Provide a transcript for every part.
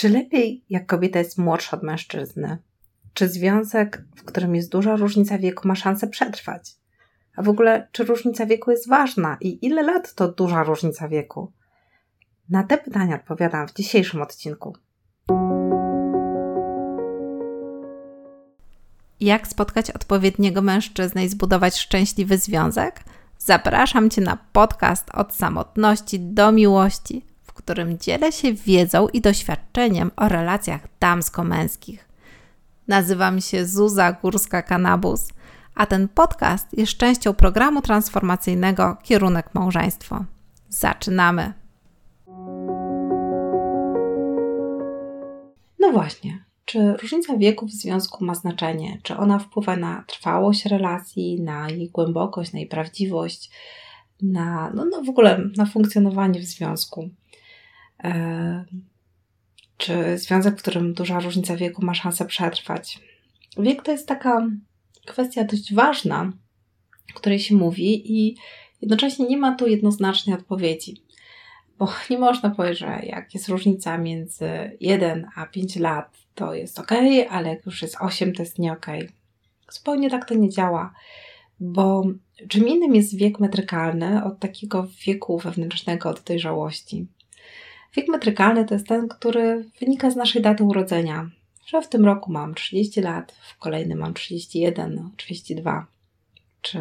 Czy lepiej, jak kobieta jest młodsza od mężczyzny? Czy związek, w którym jest duża różnica wieku, ma szansę przetrwać? A w ogóle, czy różnica wieku jest ważna i ile lat to duża różnica wieku? Na te pytania odpowiadam w dzisiejszym odcinku. Jak spotkać odpowiedniego mężczyznę i zbudować szczęśliwy związek? Zapraszam Cię na podcast Od samotności do miłości, w którym dzielę się wiedzą i doświadczeniem o relacjach damsko-męskich. Nazywam się Zuza Górska-Kanabus, a ten podcast jest częścią programu transformacyjnego Kierunek Małżeństwo. Zaczynamy! No właśnie, czy różnica wieku w związku ma znaczenie? Czy ona wpływa na trwałość relacji, na jej głębokość, na jej prawdziwość, na w ogóle na funkcjonowanie w związku? Czy związek, w którym duża różnica wieku ma szansę przetrwać? Wiek to jest taka kwestia dość ważna, o której się mówi i jednocześnie nie ma tu jednoznacznej odpowiedzi. Bo nie można powiedzieć, że jak jest różnica między 1 a 5 lat, to jest ok, ale jak już jest 8, to jest nie ok. Zupełnie tak to nie działa, bo czym innym jest wiek metrykalny od takiego wieku wewnętrznego, od dojrzałości. Wiek metrykalny to jest ten, który wynika z naszej daty urodzenia, że w tym roku mam 30 lat, w kolejnym mam 31, 32 czy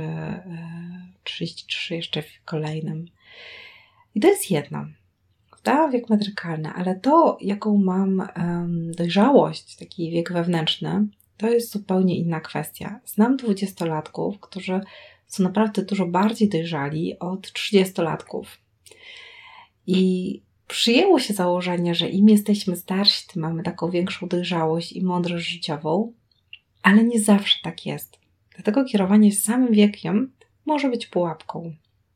33 jeszcze w kolejnym. I to jest jedno, prawda? Wiek metrykalny, ale to, jaką mam dojrzałość, taki wiek wewnętrzny, to jest zupełnie inna kwestia. Znam 20-latków, którzy są naprawdę dużo bardziej dojrzali od 30-latków. I przyjęło się założenie, że im jesteśmy starsi, tym mamy taką większą dojrzałość i mądrość życiową, ale nie zawsze tak jest. Dlatego kierowanie samym wiekiem może być pułapką.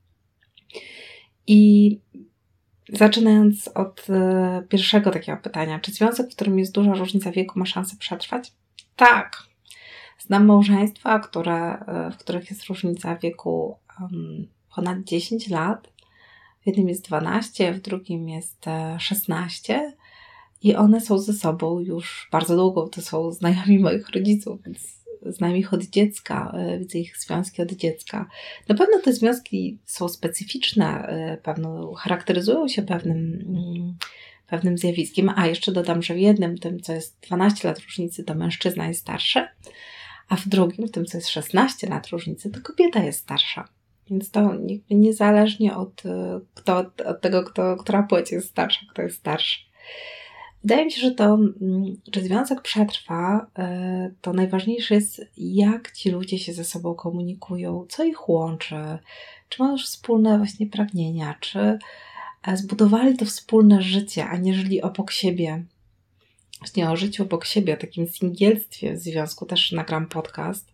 I zaczynając od pierwszego takiego pytania, czy związek, w którym jest duża różnica wieku, ma szansę przetrwać? Tak. Znam małżeństwa, w których jest różnica wieku ponad 10 lat. W jednym jest 12, w drugim jest 16 i one są ze sobą już bardzo długo. To są znajomi moich rodziców, więc znam ich od dziecka, widzę ich związki od dziecka. Na pewno te związki są specyficzne, charakteryzują się pewnym zjawiskiem. A jeszcze dodam, że w jednym, tym co jest 12 lat różnicy, to mężczyzna jest starszy, a w drugim, w tym co jest 16 lat różnicy, to kobieta jest starsza. Więc to niezależnie od tego, która płeć jest starsza, kto jest starszy. Wydaje mi się, że czy związek przetrwa, to najważniejsze jest, jak ci ludzie się ze sobą komunikują, co ich łączy, czy mają już wspólne właśnie pragnienia, czy zbudowali to wspólne życie, a nie żyli obok siebie. Właśnie o życiu obok siebie, o takim singielstwie w związku też nagram podcast.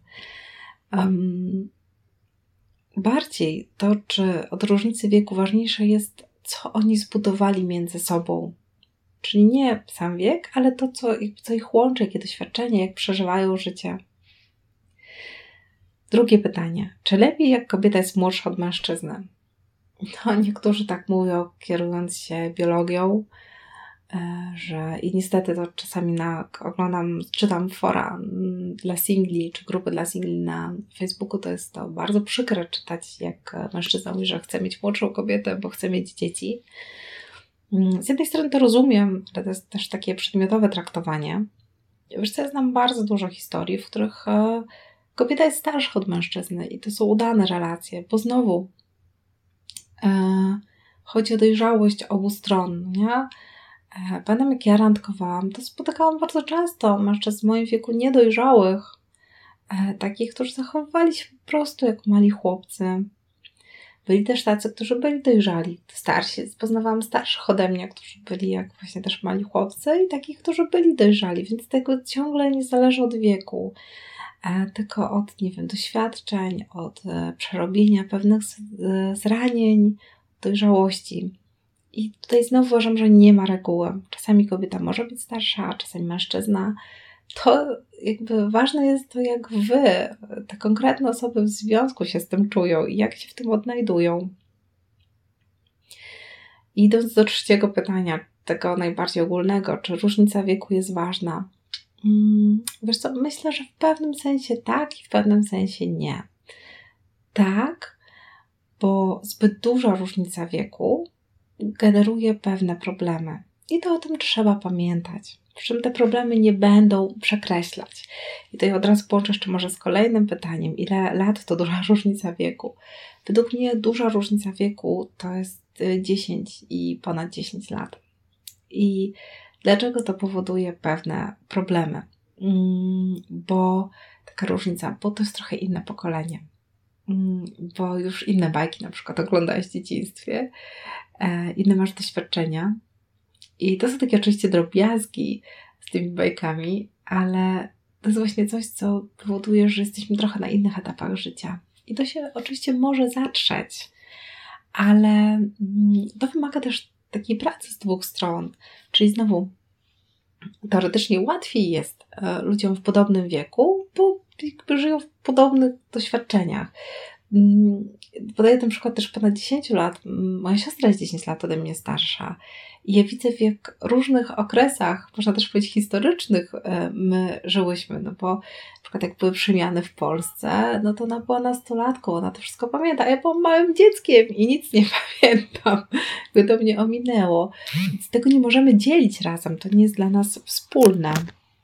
Bardziej to, czy od różnicy wieku ważniejsze jest, co oni zbudowali między sobą. Czyli nie sam wiek, ale to, co ich łączy, jakie doświadczenia, jak przeżywają życie. Drugie pytanie. Czy lepiej, jak kobieta jest młodsza od mężczyzny? No, niektórzy tak mówią, kierując się biologią, i niestety to czasami czytam fora dla singli, czy grupy dla singli na Facebooku, to jest to bardzo przykre czytać, jak mężczyzna mówi, że chce mieć młodszą kobietę, bo chce mieć dzieci. Z jednej strony to rozumiem, ale to jest też takie przedmiotowe traktowanie. Wiesz co, ja znam bardzo dużo historii, w których kobieta jest starsza od mężczyzny i to są udane relacje, bo znowu chodzi o dojrzałość obu stron, nie? Pamiętam, jak ja randkowałam, to spotykałam bardzo często mężczyzn w moim wieku niedojrzałych, takich, którzy zachowywali się po prostu jak mali chłopcy. Byli też tacy, którzy byli dojrzali, starsi. Poznawałam starszych ode mnie, którzy byli jak właśnie też mali chłopcy i takich, którzy byli dojrzali, więc tego ciągle nie zależy od wieku, tylko od, doświadczeń, od przerobienia pewnych zranień, dojrzałości. I tutaj znowu uważam, że nie ma reguły. Czasami kobieta może być starsza, a czasami mężczyzna. To ważne jest to, jak wy, te konkretne osoby w związku się z tym czują i jak się w tym odnajdują. Idąc do trzeciego pytania, tego najbardziej ogólnego, czy różnica wieku jest ważna? Wiesz co, myślę, że w pewnym sensie tak i w pewnym sensie nie. Tak, bo zbyt duża różnica wieku generuje pewne problemy. I to o tym trzeba pamiętać. Przy czym te problemy nie będą przekreślać. I tutaj od razu połączę jeszcze może z kolejnym pytaniem. Ile lat to duża różnica wieku? Według mnie duża różnica wieku to jest 10 i ponad 10 lat. I dlaczego to powoduje pewne problemy? Bo taka różnica, bo to jest trochę inne pokolenie. Bo już inne bajki na przykład oglądałeś w dzieciństwie, inne masz doświadczenia. I to są takie oczywiście drobiazgi z tymi bajkami, ale to jest właśnie coś, co powoduje, że jesteśmy trochę na innych etapach życia. I to się oczywiście może zatrzeć, ale to wymaga też takiej pracy z dwóch stron. Czyli znowu teoretycznie łatwiej jest ludziom w podobnym wieku, bo jakby żyją w podobnych doświadczeniach. Podaję ten przykład też ponad 10 lat. Moja siostra jest 10 lat ode mnie starsza. I ja widzę, w jak różnych okresach, można też powiedzieć historycznych, my żyłyśmy. No bo na przykład jak były przemiany w Polsce, no to ona była nastolatką, ona to wszystko pamięta. A ja byłam małym dzieckiem i nic nie pamiętam. By to mnie ominęło. Więc tego nie możemy dzielić razem. To nie jest dla nas wspólne.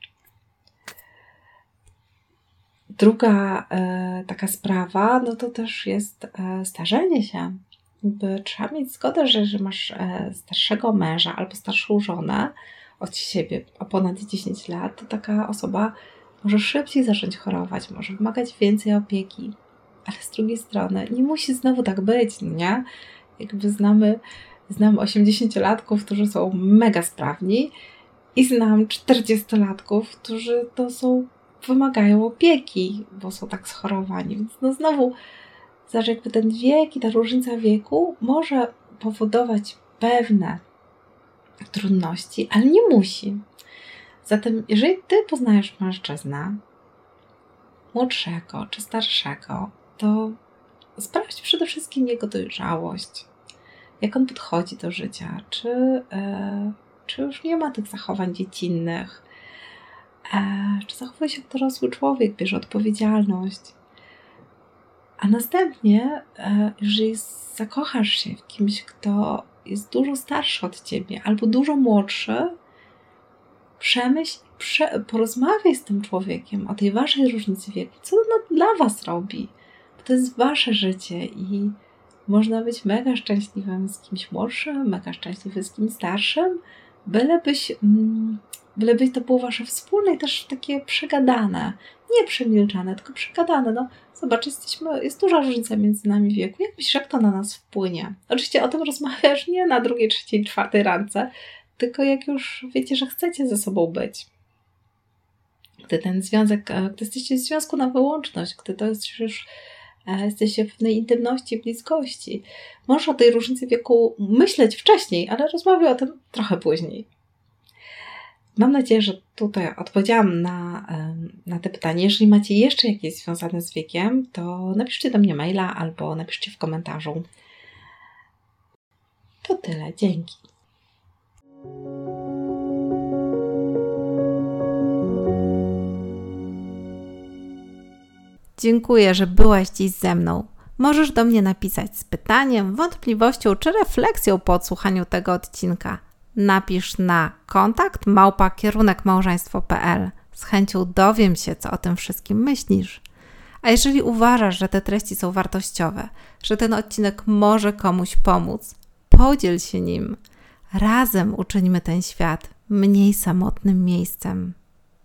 Druga taka sprawa, no to też jest starzenie się. Trzeba mieć zgodę, że masz starszego męża albo starszą żonę od siebie o ponad 10 lat, to taka osoba może szybciej zacząć chorować, może wymagać więcej opieki. Ale z drugiej strony nie musi znowu tak być, nie? Jakby znam 80-latków, którzy są mega sprawni i znam 40-latków, którzy wymagają opieki, bo są tak schorowani. Więc no znowu, zależy jakby ten wiek i ta różnica wieku może powodować pewne trudności, ale nie musi. Zatem jeżeli Ty poznajesz mężczyznę młodszego czy starszego, to sprawdź przede wszystkim jego dojrzałość. Jak on podchodzi do życia, czy już nie ma tych zachowań dziecinnych, czy zachowuje się jak dorosły człowiek, bierze odpowiedzialność. A następnie, jeżeli zakochasz się w kimś, kto jest dużo starszy od Ciebie albo dużo młodszy, przemyśl, porozmawiaj z tym człowiekiem o tej Waszej różnicy wieku. Co ono dla Was robi? Bo to jest Wasze życie i można być mega szczęśliwym z kimś młodszym, mega szczęśliwym z kimś starszym, byleby to było Wasze wspólne i też takie przegadane. Nie przemilczane, tylko przegadane. No, zobacz, jest duża różnica między nami w wieku. Jak myślisz, jak to na nas wpłynie? Oczywiście o tym rozmawiasz nie na 2., 3., 4. randce, tylko jak już wiecie, że chcecie ze sobą być. Gdy ten związek, gdy jesteście w związku na wyłączność, gdy to jest już jesteście w pewnej intymności, bliskości. Możesz o tej różnicy wieku myśleć wcześniej, ale rozmawiaj o tym trochę później. Mam nadzieję, że tutaj odpowiedziałam na te pytanie. Jeżeli macie jeszcze jakieś związane z wiekiem, to napiszcie do mnie maila albo napiszcie w komentarzu. To tyle. Dzięki. Dziękuję, że byłaś dziś ze mną. Możesz do mnie napisać z pytaniem, wątpliwością czy refleksją po odsłuchaniu tego odcinka. Napisz na kontakt@kierunkmałżeństwo.pl. Z chęcią dowiem się, co o tym wszystkim myślisz. A jeżeli uważasz, że te treści są wartościowe, że ten odcinek może komuś pomóc, podziel się nim. Razem uczyńmy ten świat mniej samotnym miejscem.